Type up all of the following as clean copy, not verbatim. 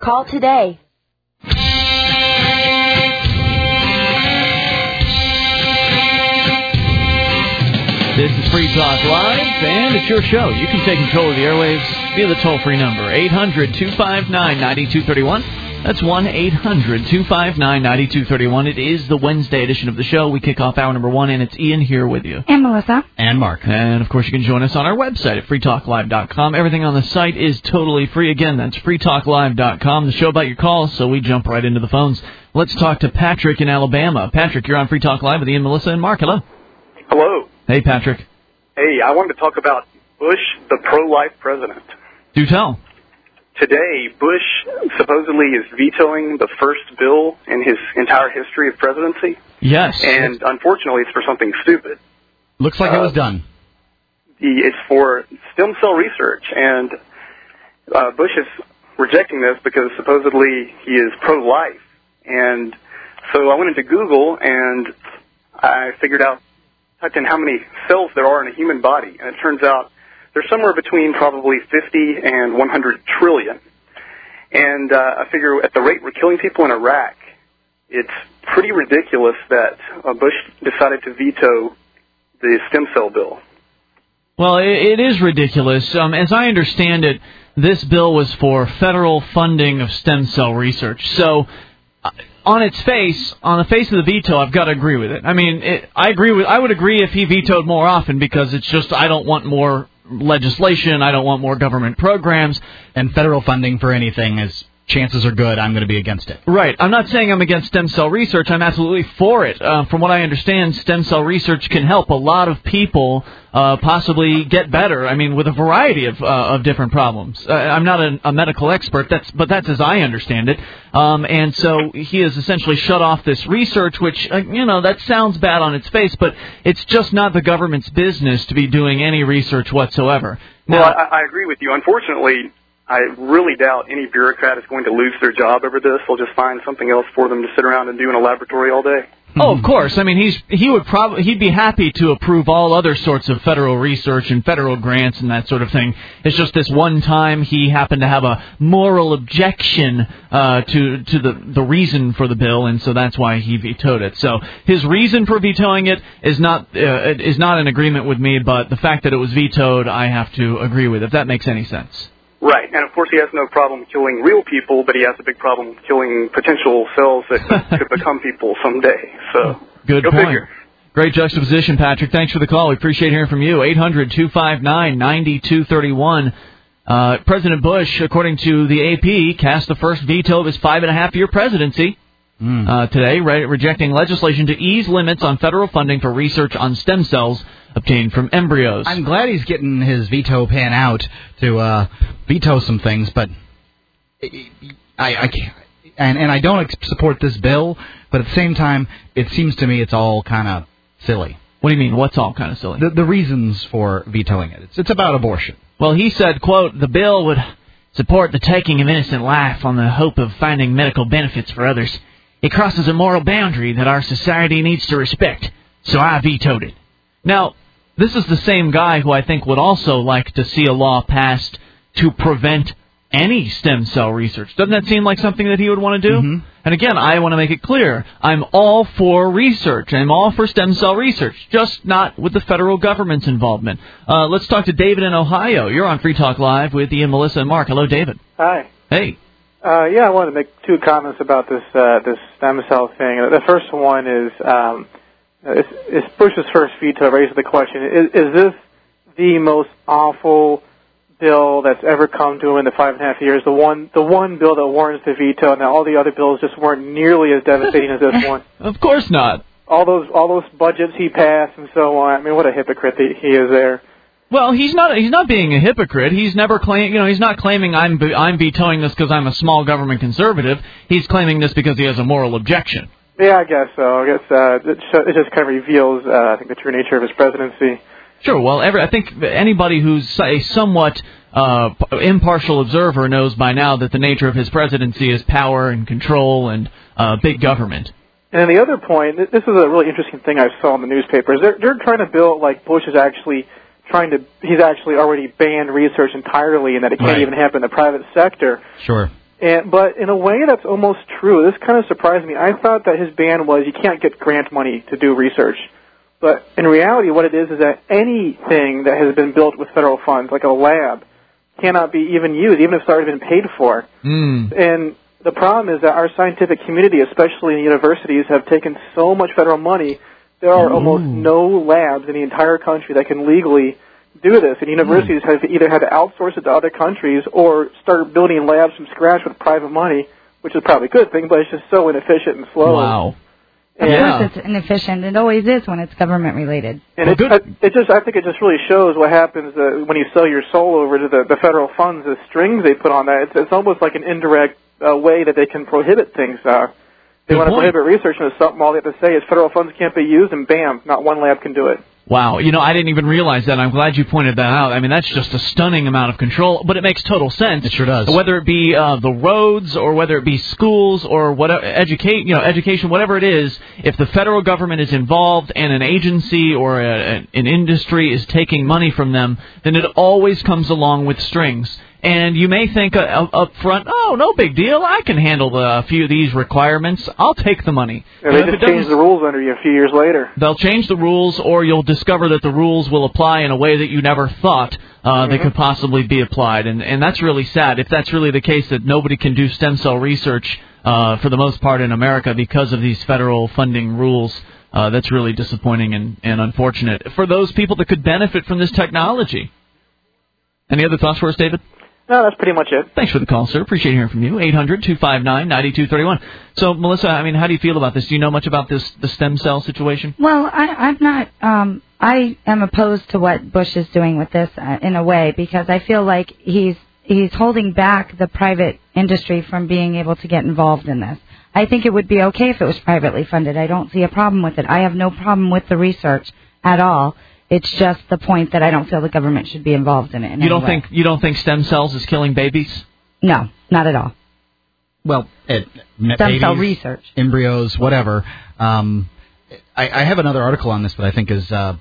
Call today. This is Free Talk Live, and it's your show. You can take control of the airwaves via the toll-free number, 800-259-9231. That's 1-800-259-9231. It is the Wednesday edition of the show. We kick off hour number 1, and it's Ian here with you. And Melissa. And Mark. And, of course, you can join us on our website at freetalklive.com. Everything on the site is totally free. Again, that's freetalklive.com. The show about your calls, so we jump right into the phones. Let's talk to Patrick in Alabama. Patrick, you're on Free Talk Live with Ian, Melissa, and Mark. Hello. Hello. Hey, Patrick. Hey, I wanted to talk about Bush, the pro-life president. Do tell. Today, Bush supposedly is vetoing the first bill in his entire history of presidency. Yes. And unfortunately, it's for something stupid. Looks like it was done. It's for stem cell research, and Bush is rejecting this because supposedly he is pro-life. And so I went into Google, and I typed in how many cells there are in a human body, and it turns out there's somewhere between probably 50 and 100 trillion. And I figure at the rate we're killing people in Iraq, it's pretty ridiculous that Bush decided to veto the stem cell bill. Well, it is ridiculous. As I understand it, this bill was for federal funding of stem cell research. So on the face of the veto, I've got to agree with it. I mean, I would agree if he vetoed more often, because it's just I don't want more legislation, I don't want more government programs, and federal funding for anything is chances are good I'm going to be against it. Right. I'm not saying I'm against stem cell research. I'm absolutely for it. From what I understand, stem cell research can help a lot of people possibly get better. I mean, with a variety of different problems. I'm not a medical expert, but that's as I understand it. And so he has essentially shut off this research, which, that sounds bad on its face, but it's just not the government's business to be doing any research whatsoever. Now, well, I agree with you. Unfortunately, I really doubt any bureaucrat is going to lose their job over this. They'll just find something else for them to sit around and do in a laboratory all day. Oh, of course. I mean, he'd be happy to approve all other sorts of federal research and federal grants and that sort of thing. It's just this one time he happened to have a moral objection to the reason for the bill, and so that's why he vetoed it. So his reason for vetoing it is not in agreement with me, but the fact that it was vetoed, I have to agree with, if that makes any sense. Right, and of course he has no problem killing real people, but he has a big problem killing potential cells that could become people someday. So, good go point. Figure. Great juxtaposition, Patrick. Thanks for the call. We appreciate hearing from you. 800-259-9231. President Bush, according to the AP, cast the first veto of his 5.5-year presidency today, rejecting legislation to ease limits on federal funding for research on stem cells obtained from embryos. I'm glad he's getting his veto pen out to veto some things, but I can't. And I don't support this bill, but at the same time, it seems to me it's all kind of silly. What do you mean, what's all kind of silly? The reasons for vetoing it. It's about abortion. Well, he said, quote, the bill would support the taking of innocent life on the hope of finding medical benefits for others. It crosses a moral boundary that our society needs to respect, so I vetoed it. Now, this is the same guy who I think would also like to see a law passed to prevent any stem cell research. Doesn't that seem like something that he would want to do? Mm-hmm. And again, I want to make it clear, I'm all for research. I'm all for stem cell research, just not with the federal government's involvement. Let's talk to David in Ohio. You're on Free Talk Live with Ian, Melissa, and Mark. Hello, David. Hi. Hey. I wanted to make two comments about this stem cell thing. The first one is Bush's first veto raises the question: Is this the most awful bill that's ever come to him in the 5.5 years? The one bill that warrants the veto, and all the other bills just weren't nearly as devastating as this one. Of course not. All those budgets he passed and so on. I mean, what a hypocrite he is there. Well, he's not being a hypocrite. He's never he's not claiming I'm vetoing this because I'm a small government conservative. He's claiming this because he has a moral objection. Yeah, I guess so. I guess it just kind of reveals, I think, the true nature of his presidency. Sure. Well, I think anybody who's a somewhat impartial observer knows by now that the nature of his presidency is power and control and big government. And the other point, this is a really interesting thing I saw in the newspapers. They're trying to build like Bush is actually he's actually already banned research entirely, and that it can't even happen in the private sector. Sure. But in a way, that's almost true. This kind of surprised me. I thought that his ban was you can't get grant money to do research. But in reality, what it is that anything that has been built with federal funds, like a lab, cannot be even used, even if it's already been paid for. And the problem is that our scientific community, especially in the universities, have taken so much federal money, there are almost no labs in the entire country that can legally do this. And universities have either had to outsource it to other countries or start building labs from scratch with private money, which is probably a good thing, but it's just so inefficient and slow. Wow. Of course it's inefficient. It always is when it's government-related. And I think it just really shows what happens when you sell your soul over to the federal funds, the strings they put on that. It's almost like an indirect way that they can prohibit things. They want to prohibit research, and something all they have to say is federal funds can't be used, and bam, not one lab can do it. Wow. I didn't even realize that. I'm glad you pointed that out. I mean, that's just a stunning amount of control, but it makes total sense. It sure does. Whether it be the roads or whether it be schools or whatever, education, whatever it is, if the federal government is involved and an agency or an industry is taking money from them, then it always comes along with strings. And you may think up front, oh, no big deal. I can handle a few of these requirements. I'll take the money. Yeah, they just change the rules under you a few years later. They'll change the rules, or you'll discover that the rules will apply in a way that you never thought they could possibly be applied. And that's really sad. If that's really the case, that nobody can do stem cell research for the most part in America because of these federal funding rules, that's really disappointing and unfortunate for those people that could benefit from this technology. Any other thoughts for us, David? No, that's pretty much it. Thanks for the call, sir. Appreciate hearing from you. 800-259-9231. So, Melissa, I mean, how do you feel about this? Do you know much about the stem cell situation? Well, I'm not. I am opposed to what Bush is doing with this in a way, because I feel like he's holding back the private industry from being able to get involved in this. I think it would be okay if it was privately funded. I don't see a problem with it. I have no problem with the research at all. It's just the point that I don't feel the government should be involved in it. You don't think stem cells is killing babies? No, not at all. Well, stem cell research, embryos, whatever. I have another article on this that I think is goes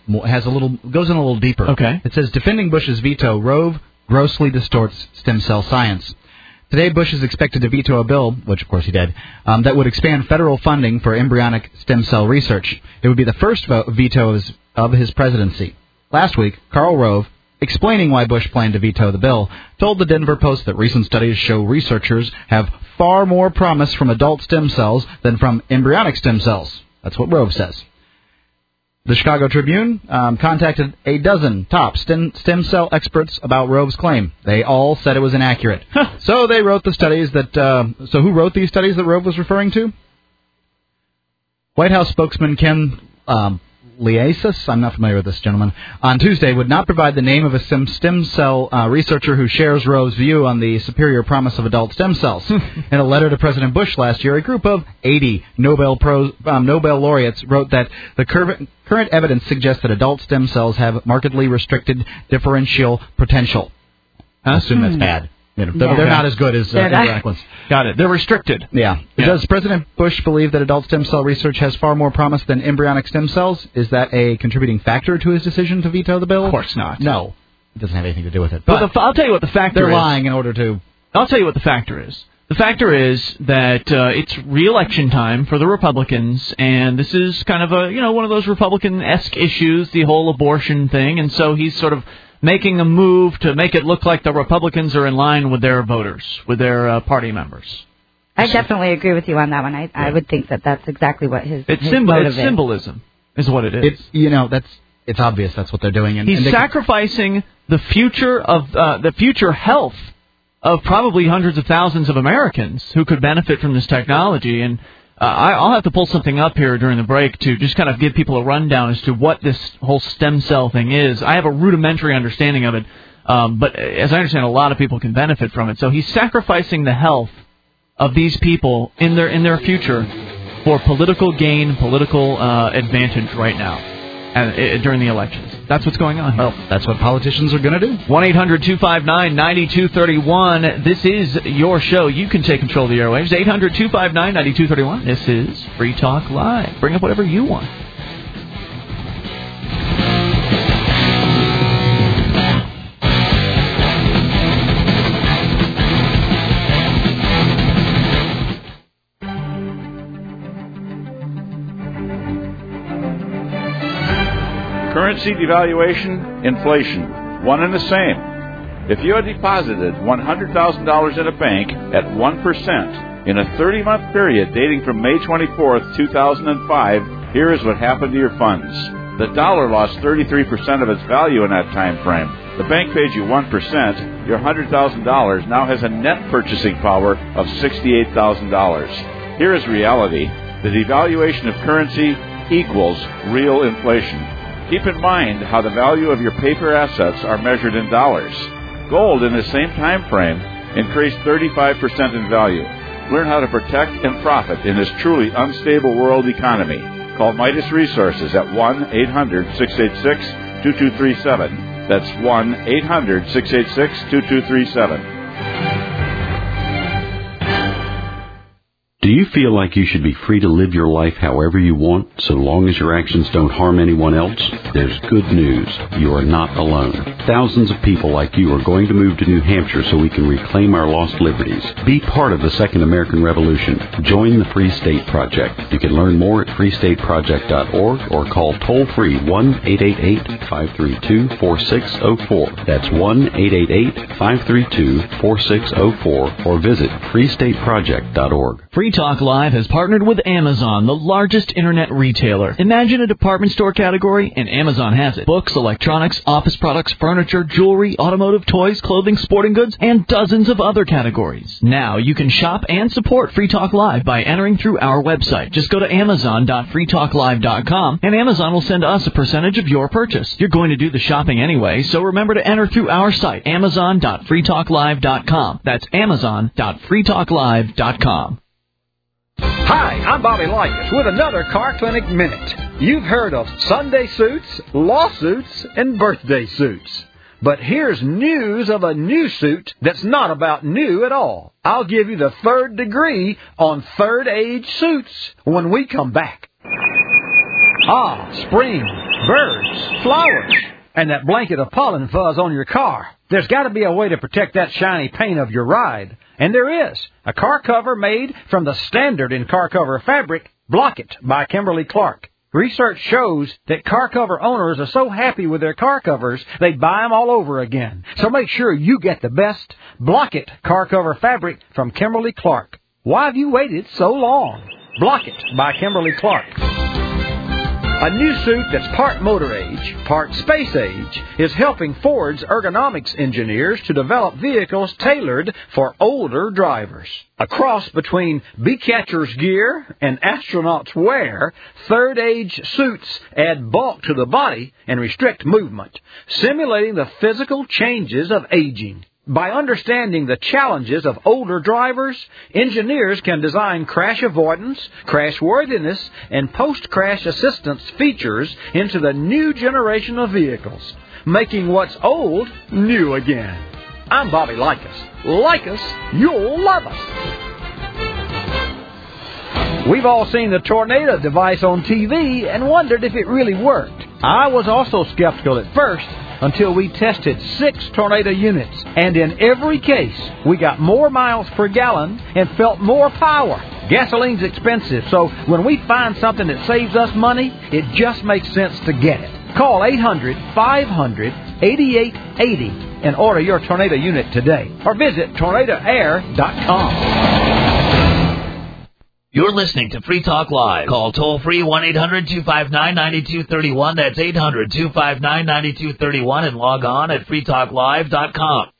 in a little deeper. Okay. It says defending Bush's veto, Rove grossly distorts stem cell science. Today, Bush is expected to veto a bill, which of course he did, that would expand federal funding for embryonic stem cell research. It would be the first veto of his presidency. Last week, Karl Rove, explaining why Bush planned to veto the bill, told the Denver Post that recent studies show researchers have far more promise from adult stem cells than from embryonic stem cells. That's what Rove says. The Chicago Tribune contacted a dozen top stem cell experts about Rove's claim. They all said it was inaccurate. So they wrote the studies that... so who wrote these studies that Rove was referring to? White House spokesman Ken Liasis, I'm not familiar with this gentleman, on Tuesday would not provide the name of a stem cell researcher who shares Rove's view on the superior promise of adult stem cells. In a letter to President Bush last year, a group of 80 Nobel laureates wrote that the current evidence suggests that adult stem cells have markedly restricted differential potential. I assume that's bad. They're not as good as embryonic ones. Got it. They're restricted. Yeah. Does President Bush believe that adult stem cell research has far more promise than embryonic stem cells? Is that a contributing factor to his decision to veto the bill? Of course not. No. It doesn't have anything to do with it. But I'll tell you what the factor is. They're lying in order to... I'll tell you what the factor is. The factor is that it's re-election time for the Republicans, and this is kind of one of those Republican-esque issues, the whole abortion thing, and so he's sort of making a move to make it look like the Republicans are in line with their voters, with their party members. I definitely agree with you on that one. I would think that that's exactly what his it's symbolism is what it is. It's obvious that's what they're doing. And he's sacrificing the future of the future health of probably hundreds of thousands of Americans who could benefit from this technology. And I'll have to pull something up here during the break to just kind of give people a rundown as to what this whole stem cell thing is. I have a rudimentary understanding of it, but as I understand, a lot of people can benefit from it. So he's sacrificing the health of these people in their future for political gain, political advantage right now. During the elections. That's what's going on. Well, that's what politicians are going to do. 1-800-259-9231. This is your show. You can take control of the airwaves. 800-259-9231. This is Free Talk Live. Bring up whatever you want. Currency devaluation, inflation, one and the same. If you had deposited $100,000 in a bank at 1% in a 30-month period dating from May 24th, 2005, here is what happened to your funds. The dollar lost 33% of its value in that time frame. The bank paid you 1%. Your $100,000 now has a net purchasing power of $68,000. Here is reality. The devaluation of currency equals real inflation. Keep in mind how the value of your paper assets are measured in dollars. Gold in the same time frame increased 35% in value. Learn how to protect and profit in this truly unstable world economy. Call Midas Resources at 1-800-686-2237. That's 1-800-686-2237. Do you feel like you should be free to live your life however you want, so long as your actions don't harm anyone else? There's good news. You are not alone. Thousands of people like you are going to move to New Hampshire so we can reclaim our lost liberties. Be part of the Second American Revolution. Join the Free State Project. You can learn more at freestateproject.org or call toll-free 1-888-532-4604. That's 1-888-532-4604 or visit freestateproject.org. Free Talk Live has partnered with Amazon, the largest internet retailer. Imagine a department store category, and Amazon has it. Books, electronics, office products, furniture, jewelry, automotive, toys, clothing, sporting goods, and dozens of other categories. Now you can shop and support Free Talk Live by entering through our website. Just go to amazon.freetalklive.com, and Amazon will send us a percentage of your purchase. You're going to do the shopping anyway, so remember to enter through our site, amazon.freetalklive.com. That's amazon.freetalklive.com. Hi, I'm Bobby Likas with another Car Clinic Minute. You've heard of Sunday suits, lawsuits, and birthday suits. But here's news of a new suit that's not about new at all. I'll give you the third degree on third age suits when we come back. Spring, birds, flowers, and that blanket of pollen fuzz on your car. There's got to be a way to protect that shiny paint of your ride. And there is. A car cover made from the standard in car cover fabric, Block It by Kimberly Clark. Research shows that car cover owners are so happy with their car covers, they buy them all over again. So make sure you get the best Block It car cover fabric from Kimberly Clark. Why have you waited so long? Block It by Kimberly Clark. A new suit that's part motor age, part space age, is helping Ford's ergonomics engineers to develop vehicles tailored for older drivers. A cross between Beecatcher's gear and astronaut's wear, third age suits add bulk to the body and restrict movement, simulating the physical changes of aging. By understanding the challenges of older drivers, engineers can design crash avoidance, crash worthiness, and post-crash assistance features into the new generation of vehicles, making what's old new again. I'm Bobby Likas. Like us, you'll love us. We've all seen the tornado device on TV and wondered if it really worked. I was also skeptical at first, until we tested 6 tornado units. And in every case, we got more miles per gallon and felt more power. Gasoline's expensive, so when we find something that saves us money, it just makes sense to get it. Call 800-500-8880 and order your tornado unit today. Or visit tornadoair.com. You're listening to Free Talk Live. Call toll-free 1-800-259-9231. That's 800-259-9231 and log on at freetalklive.com.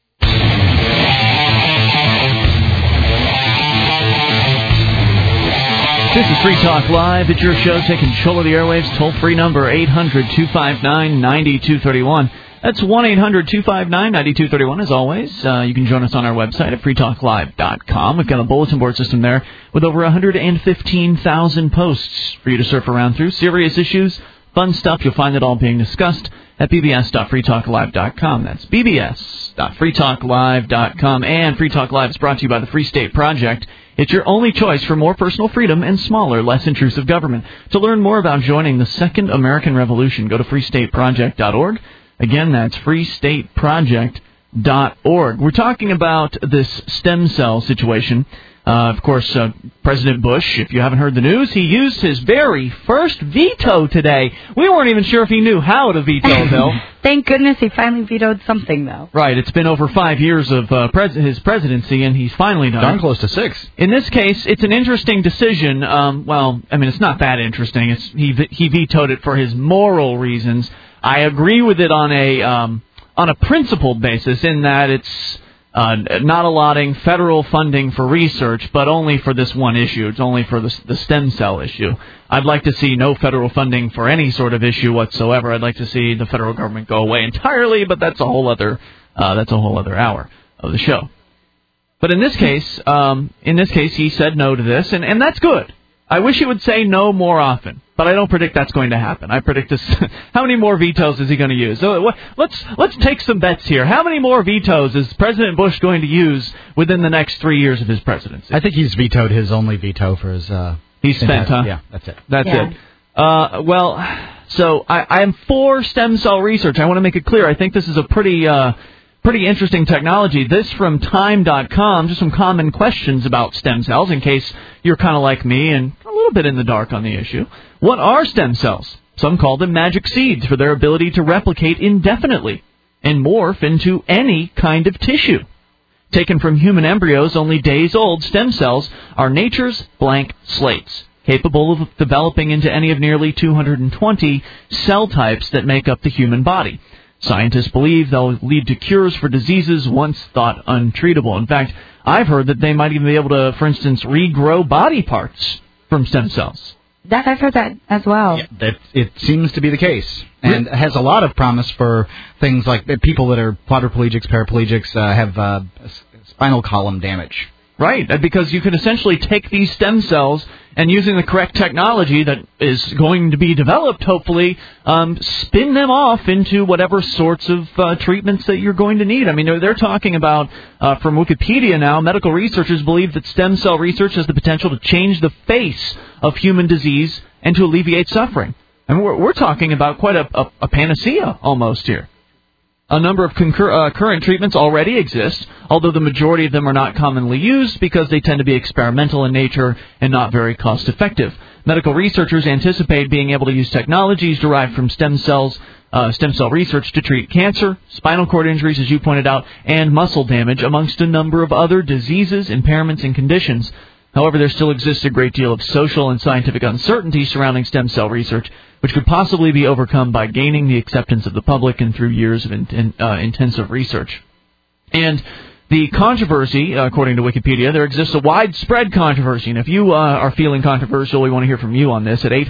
This is Free Talk Live. It's your show. Take control of the airwaves. Toll-free number 800-259-9231. That's 1-800-259-9231, as always. You can join us on our website at freetalklive.com. We've got a bulletin board system there with over 115,000 posts for you to surf around through. Serious issues, fun stuff. You'll find it all being discussed at bbs.freetalklive.com. That's bbs.freetalklive.com. And Free Talk Live is brought to you by the Free State Project. It's your only choice for more personal freedom and smaller, less intrusive government. To learn more about joining the Second American Revolution, go to freestateproject.org. Again, that's freestateproject.org. We're talking about this stem cell situation. Of course, President Bush, if you haven't heard the news, he used his very first veto today. We weren't even sure if he knew how to veto a bill. Thank goodness he finally vetoed something, though. Right. It's been over 5 years of his presidency, and he's finally done it. Darn close to 6. In this case, it's an interesting decision. Well, I mean, it's not that interesting. He vetoed it for his moral reasons. I agree with it on a principled basis in that it's not allotting federal funding for research, but only for this one issue. It's only for the stem cell issue. I'd like to see no federal funding for any sort of issue whatsoever. I'd like to see the federal government go away entirely, but that's a whole other hour of the show. But in this case, he said no to this, and that's good. I wish he would say no more often, but I don't predict that's going to happen. I predict this. How many more vetoes is he going to use? So let's take some bets here. How many more vetoes is President Bush going to use within the next 3 years of his presidency? I think he's vetoed his only veto for his. He's spent, huh? Yeah, that's it. That's it. Well, so I am for stem cell research. I want to make it clear. I think this is a pretty interesting technology. This from Time.com, just some common questions about stem cells in case you're kind of like me and a little bit in the dark on the issue. What are stem cells? Some call them magic seeds for their ability to replicate indefinitely and morph into any kind of tissue. Taken from human embryos only days old, stem cells are nature's blank slates, capable of developing into any of nearly 220 cell types that make up the human body. Scientists believe they'll lead to cures for diseases once thought untreatable. In fact, I've heard that they might even be able to, for instance, regrow body parts from stem cells. I've heard that as well. Yeah, it seems to be the case, and has a lot of promise for things like people that are quadriplegics, paraplegics, have spinal column damage. Right, because you can essentially take these stem cells and using the correct technology that is going to be developed, hopefully, spin them off into whatever sorts of treatments that you're going to need. I mean, they're talking about, from Wikipedia now, medical researchers believe that stem cell research has the potential to change the face of human disease and to alleviate suffering. I mean, we're talking about quite a panacea almost here. A number of current treatments already exist, although the majority of them are not commonly used because they tend to be experimental in nature and not very cost-effective. Medical researchers anticipate being able to use technologies derived from stem cell research to treat cancer, spinal cord injuries, as you pointed out, and muscle damage, amongst a number of other diseases, impairments, and conditions. However, there still exists a great deal of social and scientific uncertainty surrounding stem cell research, which could possibly be overcome by gaining the acceptance of the public and through years of intensive research. And the controversy, according to Wikipedia, there exists a widespread controversy. And if you are feeling controversial, we want to hear from you on this at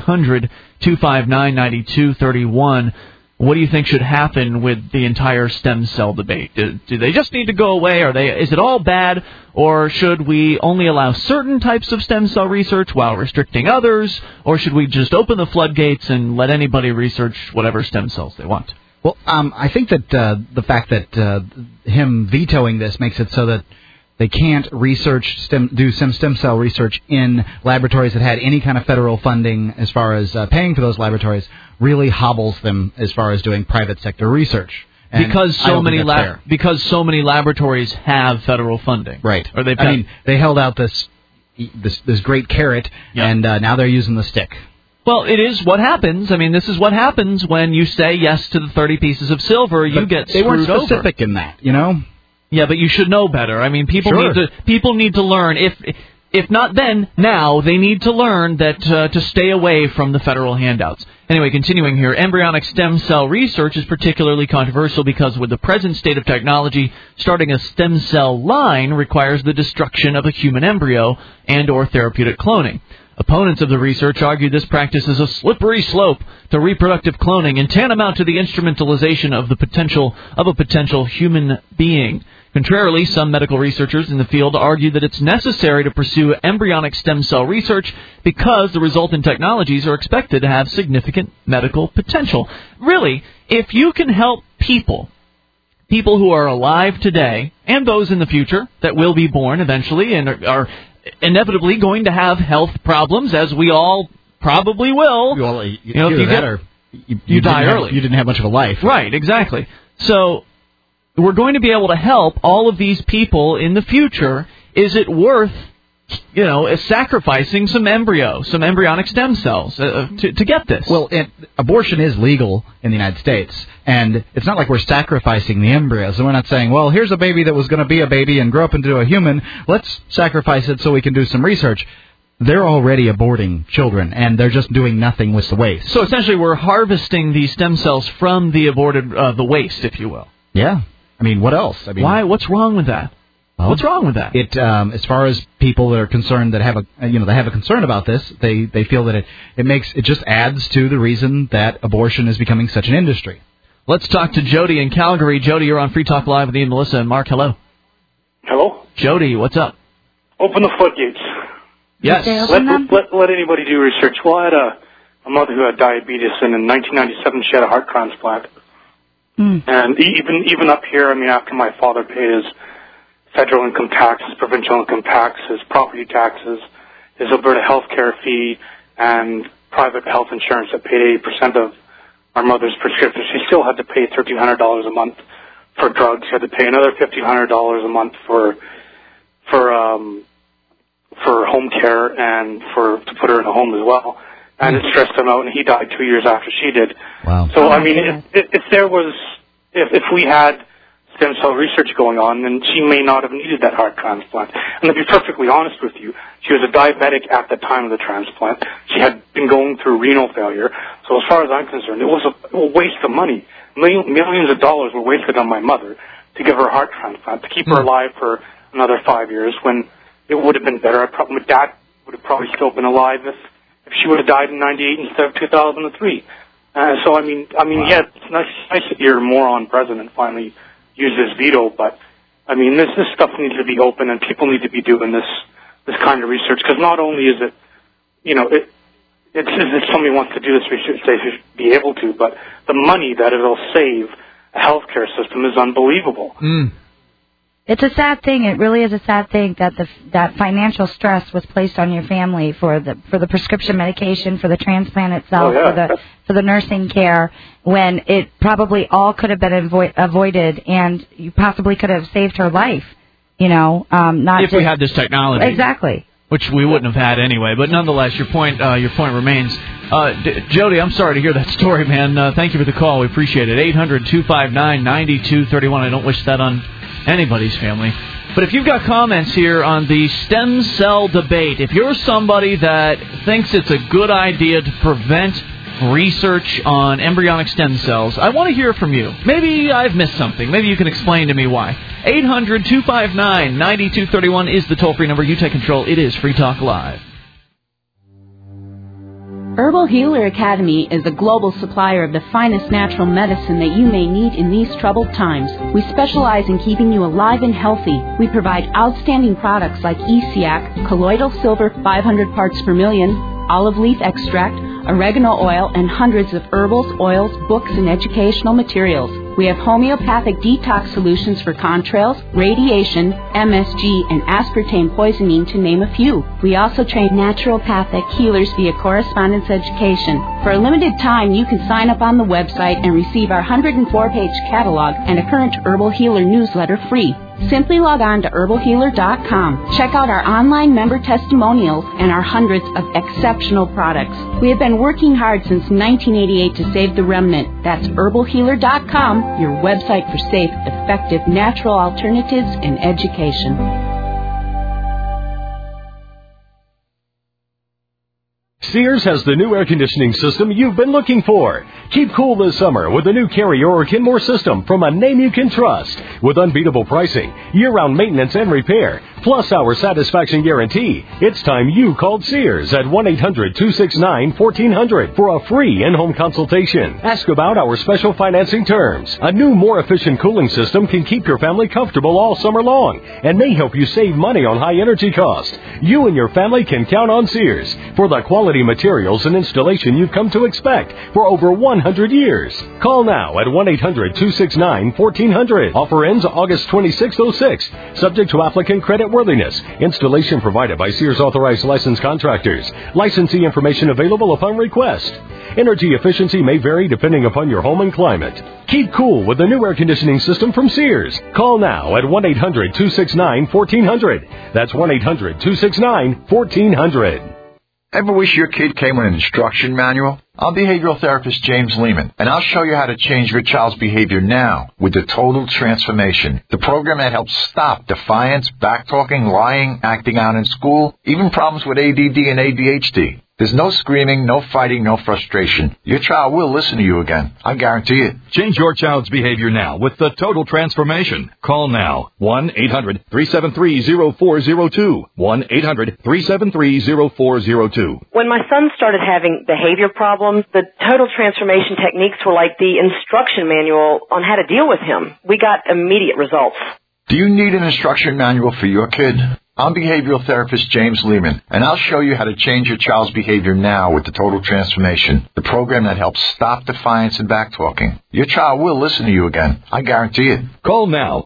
800-259-9231. What do you think should happen with the entire stem cell debate? Do they just need to go away? Is it all bad? Or should we only allow certain types of stem cell research while restricting others? Or should we just open the floodgates and let anybody research whatever stem cells they want? Well, I think that the fact that him vetoing this makes it so that they can't do some stem cell research in laboratories that had any kind of federal funding as far as paying for those laboratories really hobbles them as far as doing private sector research. And because so many laboratories have federal funding. Right. Or they held out this great carrot, and now they're using the stick. Well, it is what happens. I mean, this is what happens when you say yes to the 30 pieces of silver. You get screwed over. They weren't specific in that, you know? Yeah, but you should know better. I mean, people need to learn. If not then, now they need to learn that to stay away from the federal handouts. Anyway, continuing here, embryonic stem cell research is particularly controversial because with the present state of technology, starting a stem cell line requires the destruction of a human embryo and or therapeutic cloning. Opponents of the research argue this practice is a slippery slope to reproductive cloning and tantamount to the instrumentalization of a potential human being. Contrarily, some medical researchers in the field argue that it's necessary to pursue embryonic stem cell research because the resultant technologies are expected to have significant medical potential. Really, if you can help people who are alive today and those in the future that will be born eventually and are inevitably going to have health problems, as we all probably will. Well, if you die early. You didn't have much of a life. Right, exactly. So we're going to be able to help all of these people in the future. Is it worth sacrificing some embryonic stem cells to get this. Well, abortion is legal in the United States, and it's not like we're sacrificing the embryos. And we're not saying, well, here's a baby that was going to be a baby and grow up into a human. Let's sacrifice it so we can do some research. They're already aborting children, and they're just doing nothing with the waste. So essentially we're harvesting these stem cells from the aborted, the waste, if you will. Yeah. I mean, what else? I mean, why? What's wrong with that? Well, what's wrong with that? It, as far as people that are concerned that have a concern about this, they feel that it just adds to the reason that abortion is becoming such an industry. Let's talk to Jody in Calgary. Jody, you're on Free Talk Live with Ian, Melissa, and Mark. Hello. Hello. Jody, what's up? Open the floodgates. Yes. Let anybody do research. Well, I had a mother who had diabetes, and in 1997 she had a heart transplant. And even up here, I mean, after my father paid his federal income taxes, provincial income taxes, property taxes, his Alberta health care fee, and private health insurance that paid 80% of our mother's prescription, she still had to pay $1,300 a month for drugs. She had to pay another $1,500 a month for home care and to put her in a home as well. And it stressed him out, and he died 2 years after she did. Wow. So, I mean, if we had stem cell research going on, then she may not have needed that heart transplant. And to be perfectly honest with you, she was a diabetic at the time of the transplant. She had been going through renal failure. So as far as I'm concerned, it was a waste of money. Millions of dollars were wasted on my mother to give her a heart transplant, to keep her alive for another 5 years, when it would have been better. My dad would have probably still been alive if she would have died in 98 instead of 2003. So, I mean, wow. Yeah, it's nice that your moron president finally used his veto, but, I mean, this stuff needs to be open, and people need to be doing this kind of research, because not only is it, if somebody wants to do this research, they should be able to, but the money that it'll save a healthcare system is unbelievable. It's a sad thing. It really is a sad thing that that financial stress was placed on your family for the prescription medication, for the transplant itself, for the nursing care, when it probably all could have been avoided, and you possibly could have saved her life. Not if we had this technology. Exactly. Which we wouldn't have had anyway, but nonetheless, your point remains. Jody, I'm sorry to hear that story, man. Thank you for the call. We appreciate it. 800-259-9231. I don't wish that on anybody's family. But if you've got comments here on the stem cell debate, if you're somebody that thinks it's a good idea to prevent research on embryonic stem cells, I want to hear from you. Maybe I've missed something. Maybe you can explain to me why. 800-259-9231 is the toll-free number. You take control. It is Free Talk Live. Herbal Healer Academy is a global supplier of the finest natural medicine that you may need in these troubled times. We specialize in keeping you alive and healthy. We provide outstanding products like ESIAC, colloidal silver 500 parts per million, olive leaf extract, oregano oil, and hundreds of herbals, oils, books, and educational materials. We have homeopathic detox solutions for contrails, radiation, MSG, and aspartame poisoning, to name a few. We also train naturopathic healers via correspondence education. For a limited time, you can sign up on the website and receive our 104-page catalog and a current Herbal Healer newsletter free. Simply log on to herbalhealer.com. Check out our online member testimonials and our hundreds of exceptional products. We have been working hard since 1988 to save the remnant. That's herbalhealer.com, your website for safe, effective, natural alternatives in education. Sears has the new air conditioning system you've been looking for. Keep cool this summer with the new Carrier or Kenmore system from a name you can trust. With unbeatable pricing, year-round maintenance and repair, plus our satisfaction guarantee, it's time you called Sears at 1-800-269-1400 for a free in-home consultation. Ask about our special financing terms. A new, more efficient cooling system can keep your family comfortable all summer long and may help you save money on high energy costs. You and your family can count on Sears for the quality quality materials and installation you've come to expect for over 100 years. Call now at 1-800-269-1400. Offer ends August 2606. Subject to applicant credit worthiness. Installation provided by Sears Authorized Licensed Contractors. Licensee information available upon request. Energy efficiency may vary depending upon your home and climate. Keep cool with the new air conditioning system from Sears. Call now at 1-800-269-1400. That's 1-800-269-1400. Ever wish your kid came with an instruction manual? I'm behavioral therapist James Lehman, and I'll show you how to change your child's behavior now with the Total Transformation, the program that helps stop defiance, backtalking, lying, acting out in school, even problems with ADD and ADHD. There's no screaming, no fighting, no frustration. Your child will listen to you again. I guarantee it. Change your child's behavior now with the Total Transformation. Call now. 1-800-373-0402. 1-800-373-0402. When my son started having behavior problems, the Total Transformation techniques were like the instruction manual on how to deal with him. We got immediate results. Do you need an instruction manual for your kid? I'm behavioral therapist James Lehman, and I'll show you how to change your child's behavior now with the Total Transformation, the program that helps stop defiance and backtalking. Your child will listen to you again. I guarantee it. Call now.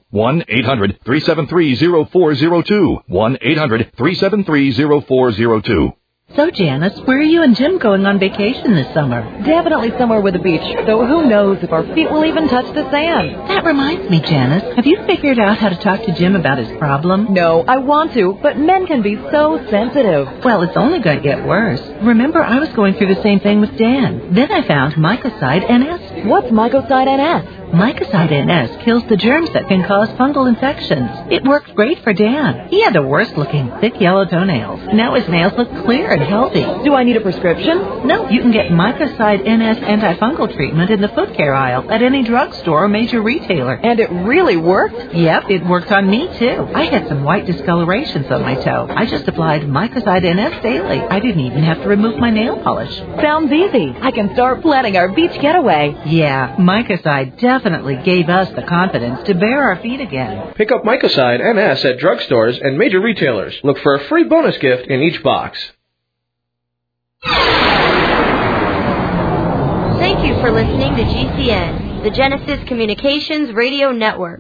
1-800-373-0402. 1-800-373-0402. So, Janice, where are you and Jim going on vacation this summer? Definitely somewhere with a beach, though who knows if our feet will even touch the sand. That reminds me, Janice, have you figured out how to talk to Jim about his problem? No, I want to, but men can be so sensitive. Well, it's only going to get worse. Remember, I was going through the same thing with Dan. Then I found Mycoside NS. What's Mycoside NS? Mycoside NS kills the germs that can cause fungal infections. It worked great for Dan. He had the worst-looking, thick yellow toenails. Now his nails look clear and healthy. Do I need a prescription? No, you can get Mycoside NS antifungal treatment in the foot care aisle at any drugstore or major retailer. And it really worked? Yep, it worked on me, too. I had some white discolorations on my toe. I just applied Mycoside NS daily. I didn't even have to remove my nail polish. Sounds easy. I can start planning our beach getaway. Yeah, Mycoside definitely gave us the confidence to bare our feet again. Pick up Mycoside NS at drugstores and major retailers. Look for a free bonus gift in each box. Thank you for listening to GCN, the Genesis Communications Radio Network.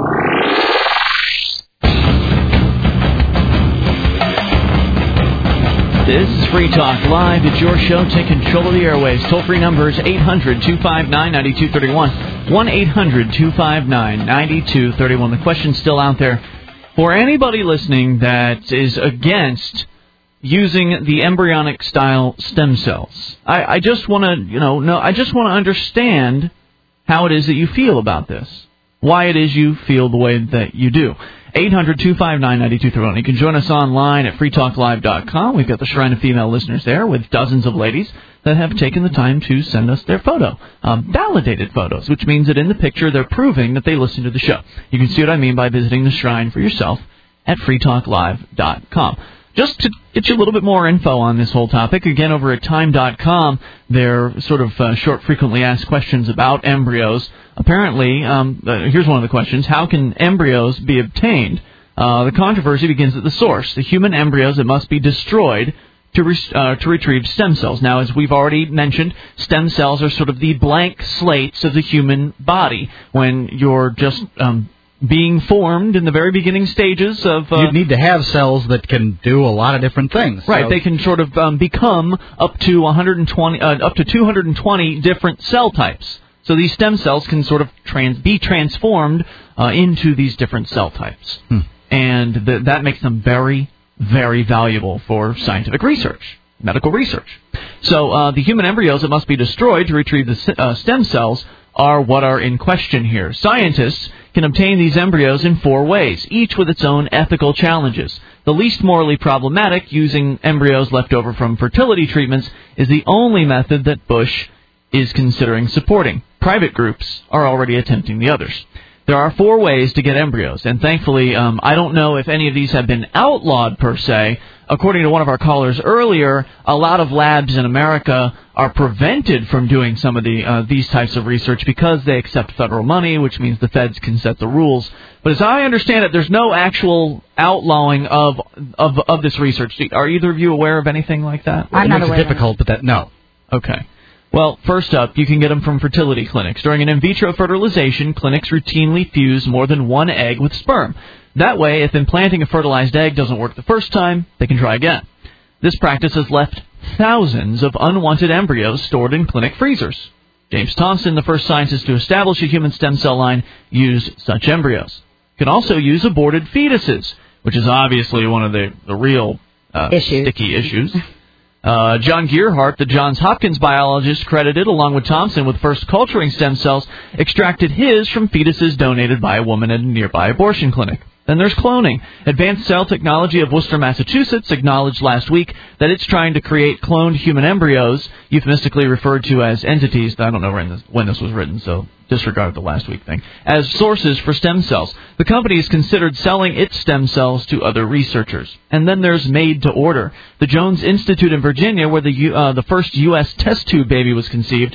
This is Free Talk Live. It's your show. Take control of the airwaves. Toll-free number is 800-259-9231. 1-800-259-9231. The question's still out there. For anybody listening that is against using the embryonic style stem cells, I just want to, I just want to understand how it is that you feel about this. Why it is you feel the way that you do. 800-259-9231. You can join us online at freetalklive.com. We've got the Shrine of Female Listeners there with dozens of ladies that have taken the time to send us their photo. Validated photos, which means that in the picture they're proving that they listen to the show. You can see what I mean by visiting the Shrine for yourself at freetalklive.com. Just to get you a little bit more info on this whole topic, again, over at time.com, they're sort of short, frequently asked questions about embryos. Apparently, here's one of the questions: how can embryos be obtained? The controversy begins at the source. The human embryos that must be destroyed to retrieve stem cells. Now, as we've already mentioned, stem cells are sort of the blank slates of the human body. When you're just being formed in the very beginning stages of... you need to have cells that can do a lot of different things. Right, so. They can sort of become up to 220 different cell types. So these stem cells can sort of be transformed into these different cell types. And that makes them very, very valuable for scientific research, medical research. So the human embryos that must be destroyed to retrieve the stem cells are what are in question here. Scientists can obtain these embryos in 4 ways, each with its own ethical challenges. The least morally problematic, using embryos left over from fertility treatments, is the only method that Bush is considering supporting. Private groups are already attempting the others. There are 4 ways to get embryos, and thankfully, I don't know if any of these have been outlawed per se, according to one of our callers earlier, a lot of labs in America are prevented from doing some of these types of research because they accept federal money, which means the feds can set the rules. But as I understand it, there's no actual outlawing of this research. Are either of you aware of anything like that? I'm not aware. It's difficult, but no. Okay. Well, first up, you can get them from fertility clinics. During an in vitro fertilization, clinics routinely fuse more than one egg with sperm. That way, if implanting a fertilized egg doesn't work the first time, they can try again. This practice has left thousands of unwanted embryos stored in clinic freezers. James Thompson, the first scientist to establish a human stem cell line, used such embryos. You can also use aborted fetuses, which is obviously one of the real sticky issues. John Gearhart, the Johns Hopkins biologist credited, along with Thompson, with first culturing stem cells, extracted his from fetuses donated by a woman at a nearby abortion clinic. Then there's cloning. Advanced Cell Technology of Worcester, Massachusetts, acknowledged last week that it's trying to create cloned human embryos, euphemistically referred to as entities. I don't know when this was written, so disregard the last week thing, as sources for stem cells. The company has considered selling its stem cells to other researchers. And then there's Made to Order. The Jones Institute in Virginia, where the first U.S. test tube baby was conceived,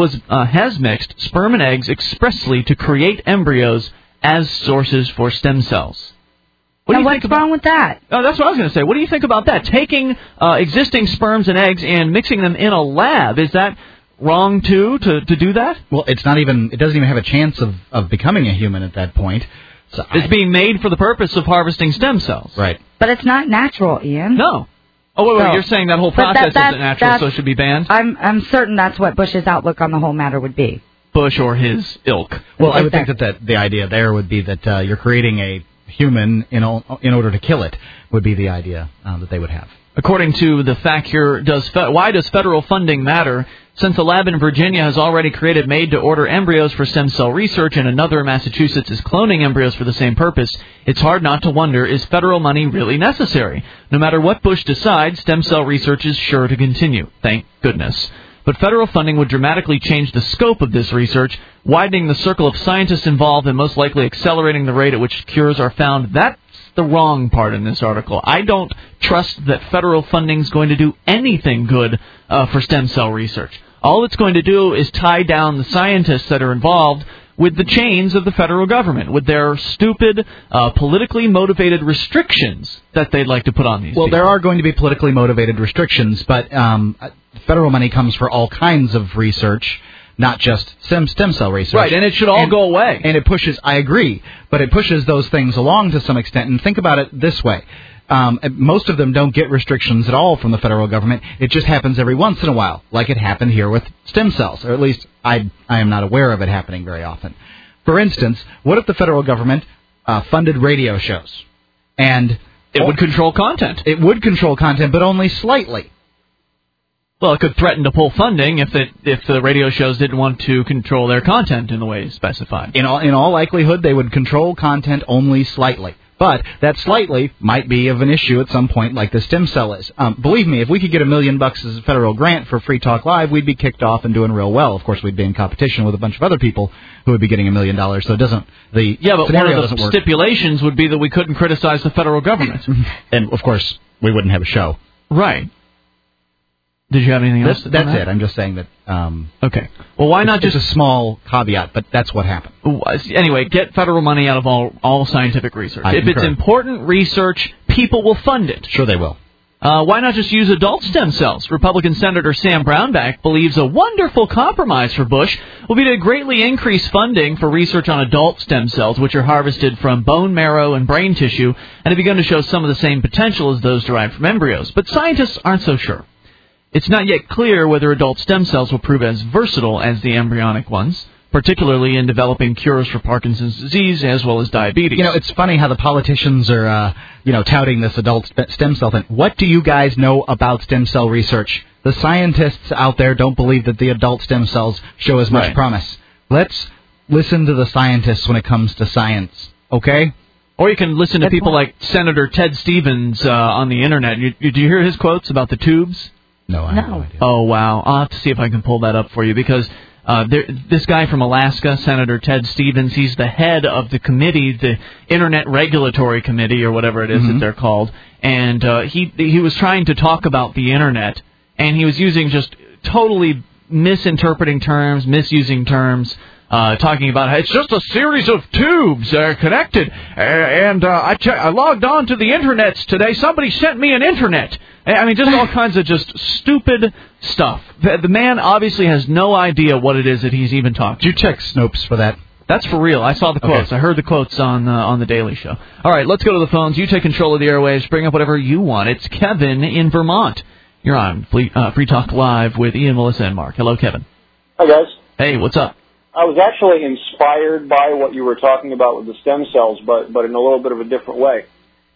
has mixed sperm and eggs expressly to create embryos as sources for stem cells. What's wrong with that? Oh, that's what I was going to say. What do you think about that? Taking existing sperms and eggs and mixing them in a lab, is that wrong too, to do that? Well, it doesn't even have a chance of becoming a human at that point. So it's being made for the purpose of harvesting stem cells. Right. But it's not natural, Ian. No. Oh, wait, you're saying that whole process isn't natural, so it should be banned? I'm certain that's what Bush's outlook on the whole matter would be. Bush or his ilk. Well, I would think that the idea there would be that you're creating a human in order to kill it, would be the idea that they would have. According to the FACURE, why does federal funding matter? Since a lab in Virginia has already created made-to-order embryos for stem cell research and another in Massachusetts is cloning embryos for the same purpose, it's hard not to wonder, is federal money really necessary? No matter what Bush decides, stem cell research is sure to continue. Thank goodness. But federal funding would dramatically change the scope of this research, widening the circle of scientists involved and most likely accelerating the rate at which cures are found. That's the wrong part in this article. I don't trust that federal funding is going to do anything good for stem cell research. All it's going to do is tie down the scientists that are involved with the chains of the federal government, with their stupid, politically motivated restrictions that they'd like to put on these people. There are going to be politically motivated restrictions, but federal money comes for all kinds of research, not just stem cell research. Right, and it should all go away. And it pushes, I agree, but it pushes those things along to some extent. And think about it this way. Most of them don't get restrictions at all from the federal government. It just happens every once in a while, like it happened here with stem cells, or at least I am not aware of it happening very often. For instance, what if the federal government funded radio shows? And it would control content. It would control content, but only slightly. Well, it could threaten to pull funding if the radio shows didn't want to control their content in the way specified. In all likelihood, they would control content only slightly. But that slightly might be of an issue at some point, like the stem cell is. Believe me, if we could get $1 million as a federal grant for Free Talk Live, we'd be kicked off and doing real well. Of course, we'd be in competition with a bunch of other people who would be getting $1 million. So it doesn't. But one of the stipulations would be that we couldn't criticize the federal government. And of course, we wouldn't have a show. Right. Did you have anything else? That's it. I'm just saying that. Okay. Well, why not just a small caveat? But that's what happened. Anyway, get federal money out of all scientific research. If it's important research, people will fund it. Sure, they will. Why not just use adult stem cells? Republican Senator Sam Brownback believes a wonderful compromise for Bush will be to greatly increase funding for research on adult stem cells, which are harvested from bone marrow and brain tissue, and have begun to show some of the same potential as those derived from embryos. But scientists aren't so sure. It's not yet clear whether adult stem cells will prove as versatile as the embryonic ones, particularly in developing cures for Parkinson's disease as well as diabetes. It's funny how the politicians are, touting this adult stem cell thing. What do you guys know about stem cell research? The scientists out there don't believe that the adult stem cells show as much promise. Let's listen to the scientists when it comes to science, okay? Or you can listen to people like Senator Ted Stevens on the Internet. Did you hear his quotes about the tubes? No, I have no idea. Oh, wow. I'll have to see if I can pull that up for you, because This guy from Alaska, Senator Ted Stevens, he's the head of the committee, the Internet Regulatory Committee, or whatever it is that they're called. And he was trying to talk about the Internet, and he was using just totally misinterpreting terms, misusing terms, talking about how it's just a series of tubes connected. I logged on to the Internet today. Somebody sent me an Internet. I mean, just all kinds of just stupid stuff. The man obviously has no idea what it is that he's even talking. Did you check Snopes for that? That's for real. I saw the quotes. Okay. I heard the quotes on the Daily Show. All right, let's go to the phones. You take control of the airwaves. Bring up whatever you want. It's Kevin in Vermont. You're on Free Talk Live with Ian, Melissa, and Mark. Hello, Kevin. Hi, guys. Hey, what's up? I was actually inspired by what you were talking about with the stem cells, but in a little bit of a different way.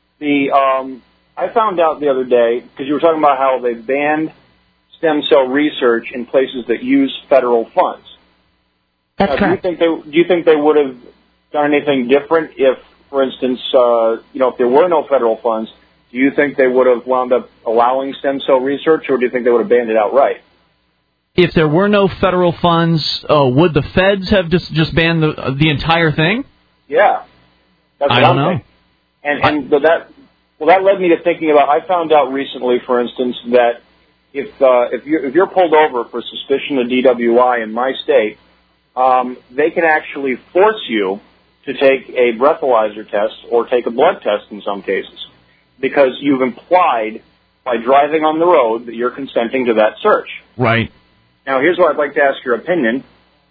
I found out the other day, because you were talking about how they banned stem cell research in places that use federal funds. That's correct. Do you think they would have done anything different if, for instance, if there were no federal funds? Do you think they would have wound up allowing stem cell research, or do you think they would have banned it outright? If there were no federal funds, would the feds have just banned the entire thing? Yeah, that's what I don't know. And that led me to thinking about. I found out recently, for instance, that if you're pulled over for suspicion of DWI in my state, they can actually force you to take a breathalyzer test or take a blood test in some cases, because you've implied by driving on the road that you're consenting to that search. Right. Now, here's what I'd like to ask your opinion.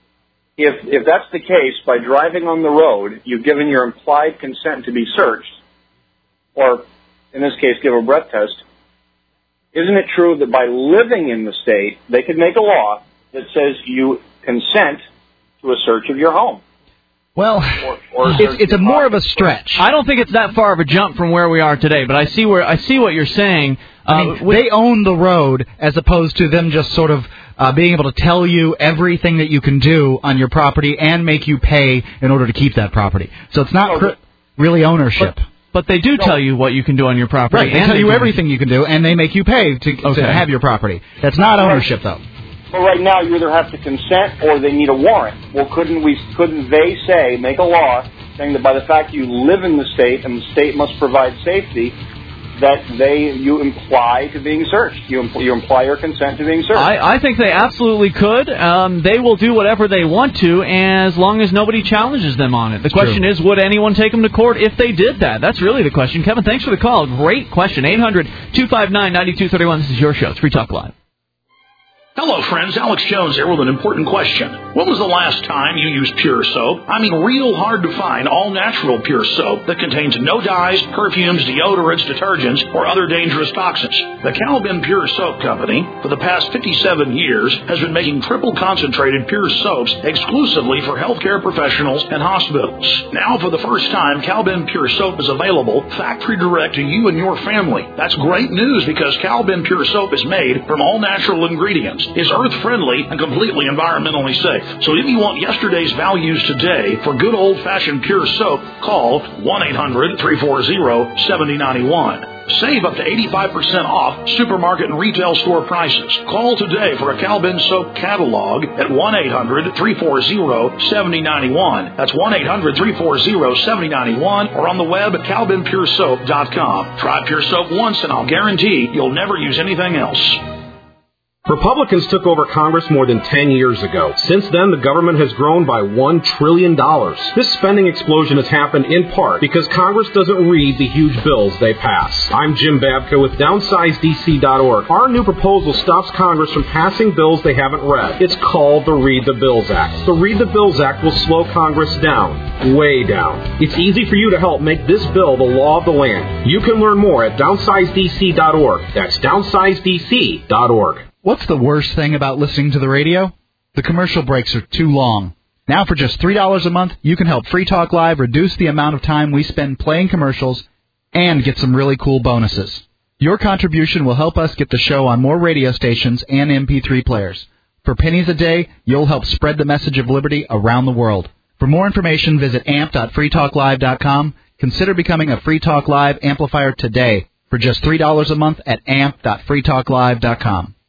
If that's the case, by driving on the road, you've given your implied consent to be searched, or in this case, give a breath test, isn't it true that by living in the state, they could make a law that says you consent to a search of your home? Well, it's a more of a stretch. I don't think it's that far of a jump from where we are today, but I see what you're saying. They own the road as opposed to them just sort of being able to tell you everything that you can do on your property and make you pay in order to keep that property. So it's not really ownership. But they do tell you what you can do on your property. Right, they tell you everything you can do, and they make you pay to have your property. That's not ownership, though. But right now, you either have to consent or they need a warrant. Well, couldn't they make a law saying that by the fact you live in the state and the state must provide safety, that you imply to being searched? You imply your consent to being searched. I think they absolutely could. They will do whatever they want to as long as nobody challenges them on it. The question is, would anyone take them to court if they did that? That's really the question. Kevin, thanks for the call. Great question. 800-259-9231. This is your show. It's Free Talk Live. Hello, friends. Alex Jones here with an important question. When was the last time you used Pure Soap? I mean, real hard to find all-natural Pure Soap that contains no dyes, perfumes, deodorants, detergents, or other dangerous toxins. The Calvin Pure Soap Company, for the past 57 years, has been making triple-concentrated Pure Soaps exclusively for healthcare professionals and hospitals. Now, for the first time, Calvin Pure Soap is available factory direct to you and your family. That's great news because Calvin Pure Soap is made from all-natural ingredients, is earth-friendly, and completely environmentally safe. So if you want yesterday's values today for good old-fashioned Pure Soap, call 1-800-340-7091. Save up to 85% off supermarket and retail store prices. Call today for a Calvin Soap catalog at 1-800-340-7091. That's 1-800-340-7091 or on the web at CalvinPureSoap.com. Try Pure Soap once and I'll guarantee you'll never use anything else. Republicans took over Congress more than 10 years ago. Since then, the government has grown by $1 trillion. This spending explosion has happened in part because Congress doesn't read the huge bills they pass. I'm Jim Babka with DownsizeDC.org. Our new proposal stops Congress from passing bills they haven't read. It's called the Read the Bills Act. The Read the Bills Act will slow Congress down, way down. It's easy for you to help make this bill the law of the land. You can learn more at DownsizeDC.org. That's DownsizeDC.org. What's the worst thing about listening to the radio? The commercial breaks are too long. Now for just $3 a month, you can help Free Talk Live reduce the amount of time we spend playing commercials and get some really cool bonuses. Your contribution will help us get the show on more radio stations and MP3 players. For pennies a day, you'll help spread the message of liberty around the world. For more information, visit amp.freetalklive.com. Consider becoming a Free Talk Live amplifier today for just $3 a month at amp.freetalklive.com.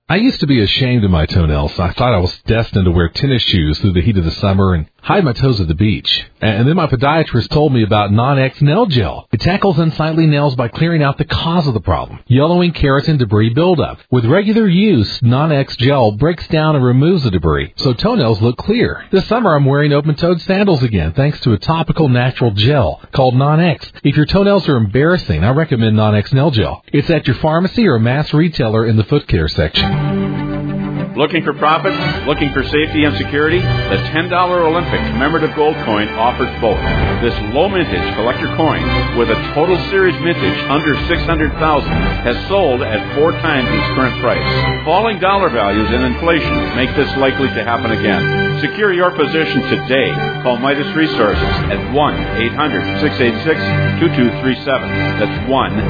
I used to be ashamed of my toenails. I thought I was destined to wear tennis shoes through the heat of the summer and hide my toes at the beach. And then my podiatrist told me about Non-X Nail Gel. It tackles unsightly nails by clearing out the cause of the problem, yellowing, keratin, debris buildup. With regular use, Non-X Gel breaks down and removes the debris, so toenails look clear. This summer I'm wearing open-toed sandals again, thanks to a topical natural gel called Non-X. If your toenails are embarrassing, I recommend Non-X Nail Gel. It's at your pharmacy or mass retailer in the foot care section. Looking for profit? Looking for safety and security? The $10 Olympic commemorative gold coin offers both. This low mintage collector coin with a total series mintage under $600,000 has sold at 4 times its current price. Falling dollar values and inflation make this likely to happen again. Secure your position today. Call Midas Resources at 1-800-686-2237. That's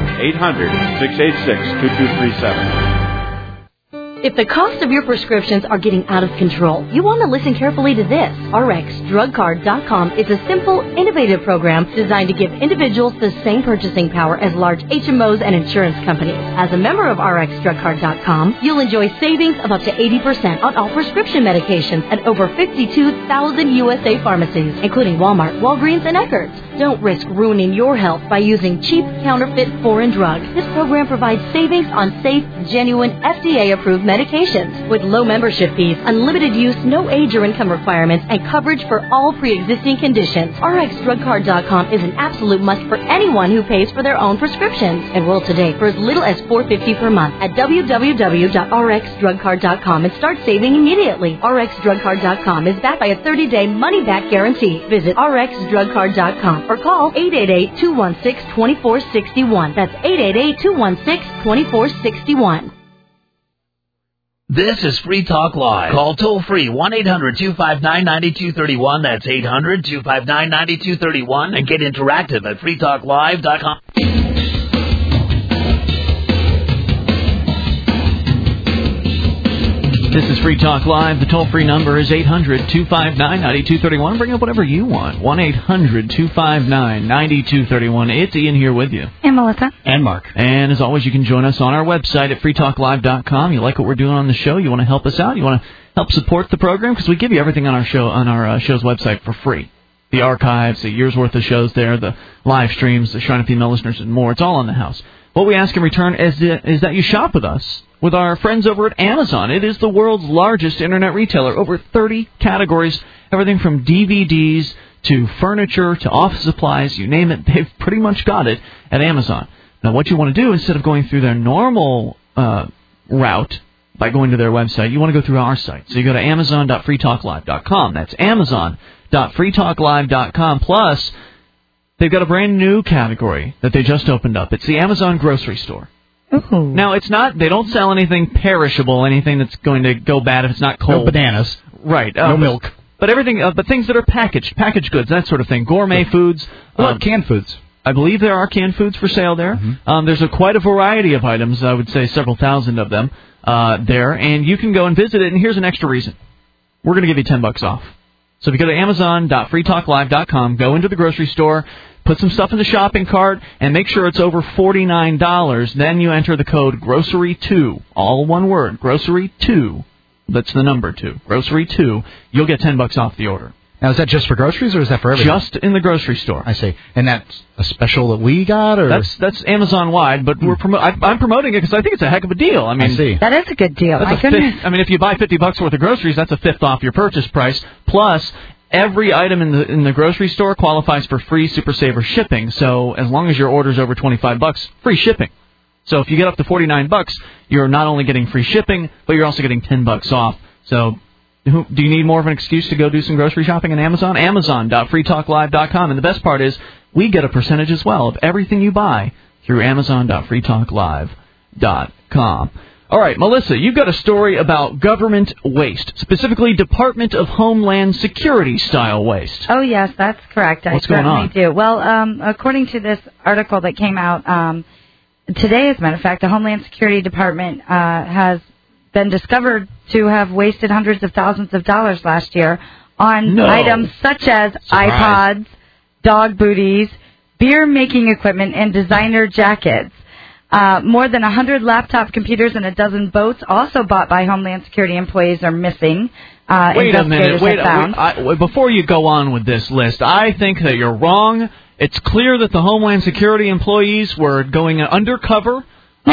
1-800-686-2237. If the cost of your prescriptions are getting out of control, you want to listen carefully to this. RxDrugCard.com is a simple, innovative program designed to give individuals the same purchasing power as large HMOs and insurance companies. As a member of RxDrugCard.com, you'll enjoy savings of up to 80% on all prescription medications at over 52,000 USA pharmacies, including Walmart, Walgreens, and Eckerd's. Don't risk ruining your health by using cheap, counterfeit, foreign drugs. This program provides savings on safe, genuine, FDA-approved medications with low membership fees, unlimited use, no age or income requirements, and coverage for all pre-existing conditions. RxDrugCard.com is an absolute must for anyone who pays for their own prescriptions. Enroll today for as little as $4.50 per month at www.rxdrugcard.com and start saving immediately. RxDrugCard.com is backed by a 30-day money-back guarantee. Visit RxDrugCard.com or call 888-216-2461. That's 888-216-2461. This is Free Talk Live. Call toll-free 1-800-259-9231. That's 800-259-9231. And get interactive at freetalklive.com. This is Free Talk Live. The toll-free number is 800-259-9231. Bring up whatever you want. 1-800-259-9231. It's Ian here with you. And Melissa. And Mark. And as always, you can join us on our website at freetalklive.com. You like what we're doing on the show? You want to help us out? You want to help support the program? Because we give you everything on our show show's website for free. The archives, a year's worth of shows there, the live streams, the Shrine of Female Listeners, and more. It's all on the house. What we ask in return is that you shop with us, with our friends over at Amazon. It is the world's largest internet retailer. Over 30 categories, everything from DVDs to furniture to office supplies, you name it, they've pretty much got it at Amazon. Now, what you want to do, instead of going through their normal route by going to their website, you want to go through our site. So you go to amazon.freetalklive.com. That's amazon.freetalklive.com. Plus, they've got a brand new category that they just opened up. It's the Amazon grocery store. Ooh. Now, it's not, they don't sell anything perishable, anything that's going to go bad if it's not cold. No bananas. Right. No milk. But everything, but things that are packaged goods, that sort of thing. Gourmet foods. Canned foods. I believe there are canned foods for sale there. Mm-hmm. There's quite a variety of items, I would say several thousand of them there, and you can go and visit it, and here's an extra reason. We're going to give you $10 off. So if you go to amazon.freetalklive.com, go into the grocery store, put some stuff in the shopping cart, and make sure it's over $49. Then you enter the code GROCERY2, all one word, GROCERY2. That's the number 2, GROCERY2. You'll get $10 off the order. Now, is that just for groceries, or is that for everything? Just in the grocery store. I see. And that's a special that we got, or that's Amazon-wide, but I'm promoting it because I think it's a heck of a deal. I mean, see. That is a good deal. My goodness. If you buy $50 worth of groceries, that's a fifth off your purchase price. Plus, every item in the grocery store qualifies for free Super Saver shipping. So as long as your order's over $25, free shipping. So if you get up to $49, you're not only getting free shipping, but you're also getting $10 off. So do you need more of an excuse to go do some grocery shopping on Amazon? Amazon.freetalklive.com. And the best part is we get a percentage as well of everything you buy through Amazon.freetalklive.com. All right, Melissa, you've got a story about government waste, specifically Department of Homeland Security style waste. Oh, yes, that's correct. What's going on? I certainly do. Well, according to this article that came out today, as a matter of fact, the Homeland Security Department has been discovered to have wasted hundreds of thousands of dollars last year on items such as iPods, dog booties, beer-making equipment, and designer jackets. More than 100 laptop computers and a dozen boats, also bought by Homeland Security employees, are missing. Wait a minute. Wait, before you go on with this list, I think that you're wrong. It's clear that the Homeland Security employees were going undercover.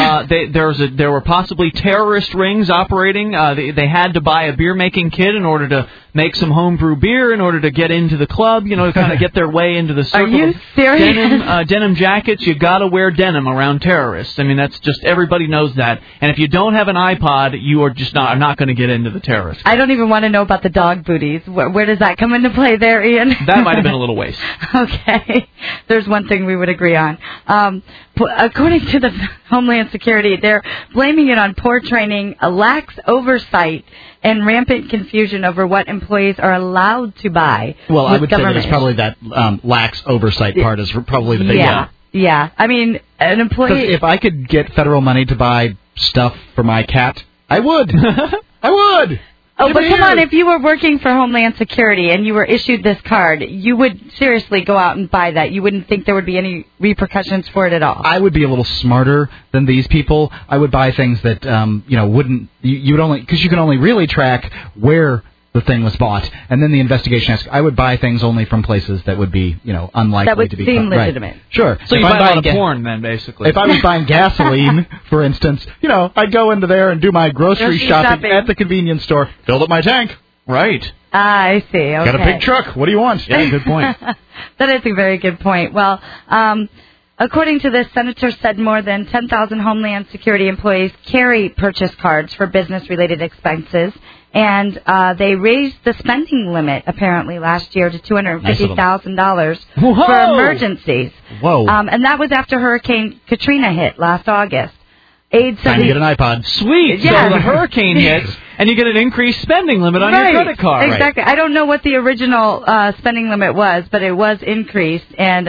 There were possibly terrorist rings operating. They had to buy a beer-making kit in order to make some homebrew beer in order to get into the club, to kind of get their way into the circle. Are you serious? Denim jackets, you got to wear denim around terrorists. I mean, that's just, everybody knows that. And if you don't have an iPod, you are just not going to get into the terrorists. I don't even want to know about the dog booties. Where does that come into play there, Ian? That might have been a little waste. Okay. There's one thing we would agree on. According to the Homeland Security, they're blaming it on poor training, a lax oversight, and rampant confusion over what employees are allowed to buy. Well, I would say that it's probably that lax oversight part is probably the big one. Yeah. I mean, an employee... If I could get federal money to buy stuff for my cat, I would. I would. Oh, but come on, if you were working for Homeland Security and you were issued this card, you would seriously go out and buy that. You wouldn't think there would be any repercussions for it at all. I would be a little smarter than these people. I would buy things that, wouldn't, you would only, because you can only really track where the thing was bought, and then the investigation asks, I would buy things only from places that would be, unlikely to be... That would seem legitimate. Right. Sure. So you buy a lot of porn, then, basically. If I was buying gasoline, for instance, I'd go into there and do my grocery shopping at the convenience store, filled up my tank. Right. I see. Okay. Got a big truck. What do you want? Yeah, good point. That is a very good point. Well, according to this, Senator said more than 10,000 Homeland Security employees carry purchase cards for business-related expenses, and they raised the spending limit, apparently, last year to $250,000 for emergencies. Whoa. And that was after Hurricane Katrina hit last August. Time to get an iPod. Sweet. Yeah. So the hurricane hits, and you get an increased spending limit on your credit card. Exactly. Right. I don't know what the original spending limit was, but it was increased. And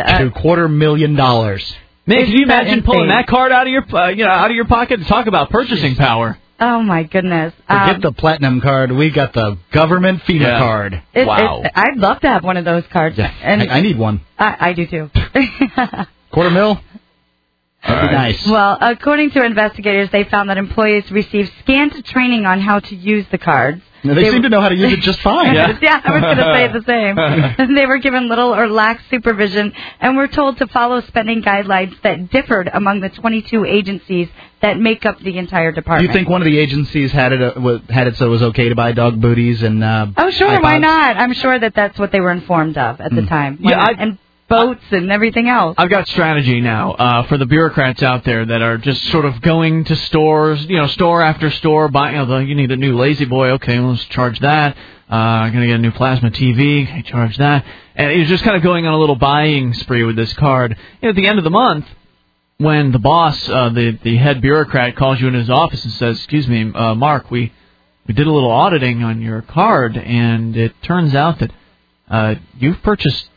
$250,000. Man, can you imagine pulling that card out of your pocket? Talk about purchasing power. Oh my goodness! Forget the platinum card. We got the government FEMA card. Wow! I'd love to have one of those cards. Yeah, and I need one. I do too. $250,000. That'd be nice. Well, according to investigators, they found that employees received scant training on how to use the cards. No, they seem to know how to use it just fine. Yeah, I was going to say the same. They were given little or lax supervision and were told to follow spending guidelines that differed among the 22 agencies that make up the entire department. Do you think one of the agencies had it so it was okay to buy dog booties and Oh, sure, iPods? Why not? I'm sure that's what they were informed of at the time. And boats and everything else. I've got strategy now for the bureaucrats out there that are just sort of going to stores, store after store, buying. You need a new Lazy Boy. Okay, let's charge that. I'm gonna get a new plasma TV. Okay, charge that. And he's just kind of going on a little buying spree with this card. At the end of the month, when the boss, the head bureaucrat, calls you in his office and says, "Excuse me, Mark, we did a little auditing on your card, and it turns out that you've purchased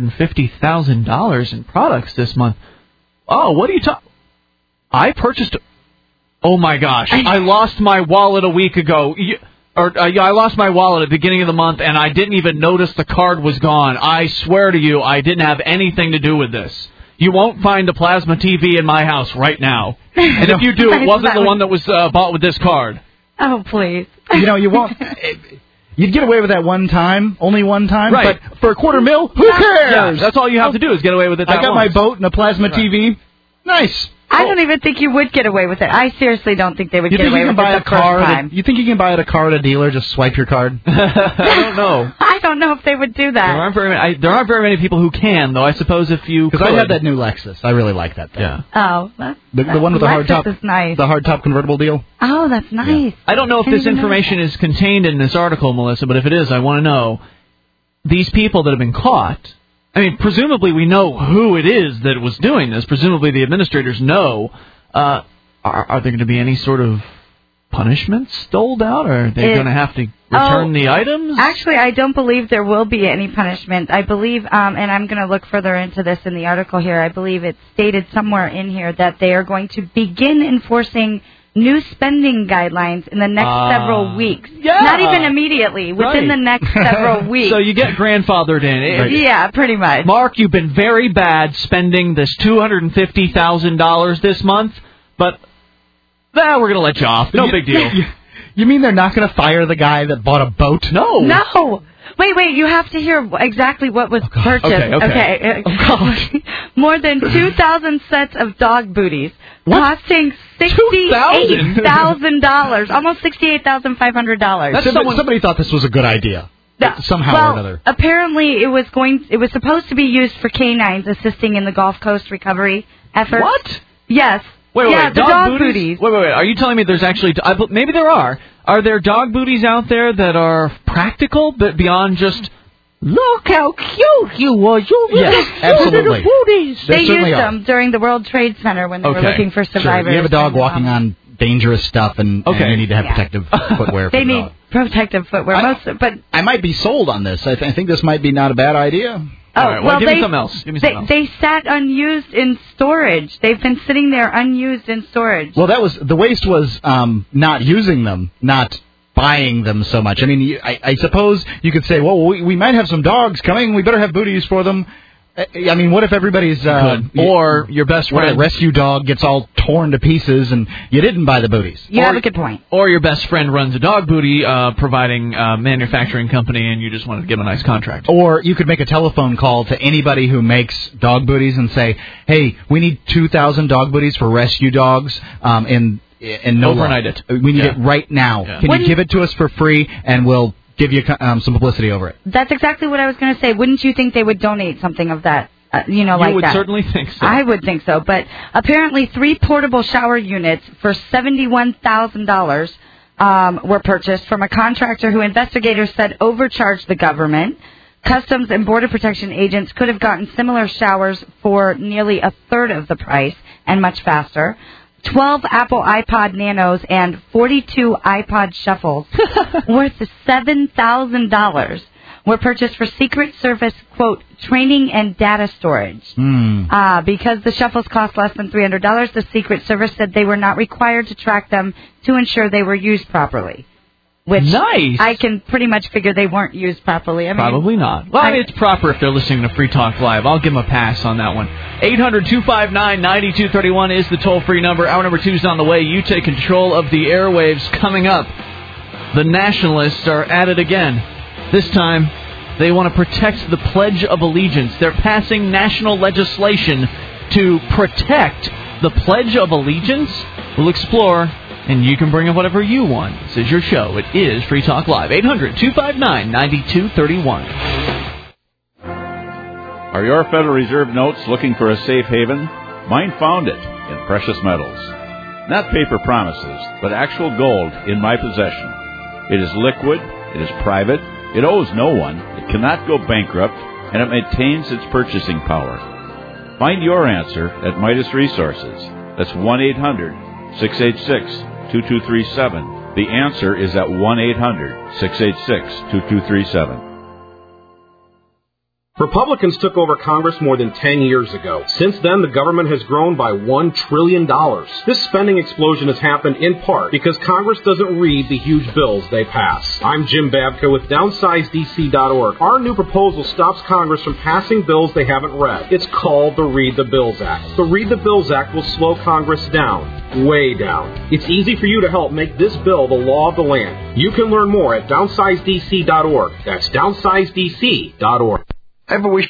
$250,000 in products this month." Oh, what are you talking? I purchased. Oh my gosh! I lost my wallet a week ago. I lost my wallet at the beginning of the month, and I didn't even notice the card was gone. I swear to you, I didn't have anything to do with this. You won't find a plasma TV in my house right now. And if you do, it wasn't the one that was bought with this card. Oh, please. You won't. You'd get away with that one time, only one time, right. But for $250,000, who cares? Yeah, that's all you have to do is get away with it. I got my boat and a plasma TV. Nice. I don't even think you would get away with it. I seriously don't think they would get away with it the first time. You think you can buy at a car at a dealer, just swipe your card? I don't know. I don't know if they would do that. There aren't very many people who can, though. I suppose if you could. Because I had that new Lexus. I really like that thing. Yeah. Oh. The one with the hard top. Is nice. The hard top convertible deal. Oh, that's nice. Yeah. I don't know if this information is contained in this article, Melissa, but if it is, I want to know. These people that have been caught, I mean, presumably we know who it is that was doing this. Presumably the administrators know. Are there going to be any sort of punishments doled out? Or are they going to have to return the items? Actually, I don't believe there will be any punishment. I believe, and I'm going to look further into this in the article here, I believe it's stated somewhere in here that they are going to begin enforcing new spending guidelines in the next several weeks. Yeah. Not even immediately, within the next several weeks. So you get grandfathered in. Yeah, pretty much. Mark, you've been very bad spending this $250,000 this month. but we're going to let you off. No big deal. You mean they're not going to fire the guy that bought a boat? No. Wait, you have to hear exactly what was purchased. Okay. Oh, God. More than 2,000 sets of dog booties, costing $68,000, almost $68,500. Somebody thought this was a good idea. Somehow or another. Apparently it was supposed to be used for canines assisting in the Gulf Coast recovery effort. What? Yes. Wait, the dog booties. Wait. Are you telling me there's actually... maybe there are. Are there dog booties out there that are practical, but beyond just... Look how cute you are. Yes, absolutely. They used them during the World Trade Center when they were looking for survivors. Sure. You have a dog walking on dangerous stuff, and you need to have protective footwear for They need protective footwear. But I might be sold on this. I think this might be not a bad idea. All right, well, give me something else. They sat unused in storage. They've been sitting there unused in storage. Well, the waste was not using them, not buying them so much. I mean, I suppose you could say, well, we might have some dogs coming. We better have booties for them. I mean, what if everybody's... or your best friend... rescue dog gets all torn to pieces and you didn't buy the booties. You have a good point. Or your best friend runs a dog booty providing manufacturing company and you just wanted to give him a nice contract. Or you could make a telephone call to anybody who makes dog booties and say, hey, we need 2,000 dog booties for rescue dogs and no overnight it. We need it right now. Yeah. Can you give it to us for free and we'll give you some publicity over it? That's exactly what I was going to say. Wouldn't you think they would donate something of that? Like that. You would certainly think so. I would think so. But apparently 3 portable shower units for $71,000 were purchased from a contractor who investigators said overcharged the government. Customs and Border Protection agents could have gotten similar showers for nearly a third of the price and much faster. 12 Apple iPod Nanos and 42 iPod Shuffles worth $7,000 were purchased for Secret Service, quote, training and data storage. Because the Shuffles cost less than $300, the Secret Service said they were not required to track them to ensure they were used properly. Which nice. I can pretty much figure they weren't used properly. I mean, probably not. Well, it's proper if they're listening to Free Talk Live. I'll give them a pass on that one. 800-259-9231 is the toll-free number. Hour number 2 is on the way. You take control of the airwaves. Coming up, the nationalists are at it again. This time, they want to protect the Pledge of Allegiance. They're passing national legislation to protect the Pledge of Allegiance. We'll explore... and you can bring up whatever you want. This is your show. It is Free Talk Live. 800-259-9231. Are your Federal Reserve notes looking for a safe haven? Mine found it in precious metals. Not paper promises, but actual gold in my possession. It is liquid. It is private. It owes no one. It cannot go bankrupt. And it maintains its purchasing power. Find your answer at Midas Resources. That's 1-800-686-2237. The answer is at 1-800-686-2237. Republicans took over Congress more than 10 years ago. Since then, the government has grown by $1 trillion. This spending explosion has happened in part because Congress doesn't read the huge bills they pass. I'm Jim Babka with DownsizeDC.org. Our new proposal stops Congress from passing bills they haven't read. It's called the Read the Bills Act. The Read the Bills Act will slow Congress down. Way down. It's easy for you to help make this bill the law of the land. You can learn more at DownsizeDC.org. That's DownsizeDC.org. Ever wish